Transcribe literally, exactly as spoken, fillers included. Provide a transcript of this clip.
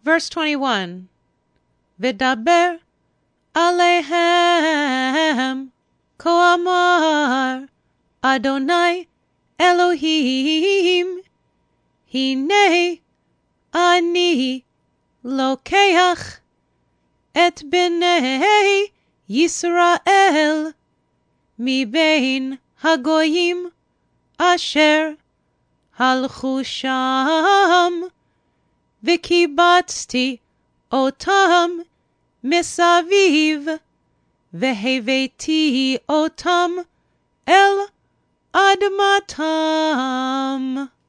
Verse twenty-one. V'daber alehem כה אמר Adonai Elohim, הנה אני לוקח את בני ישראל מבין הגויים אשר הלכו שם, וקיבצתי אותם מסביב, והבאתי אותם אל אדמתם.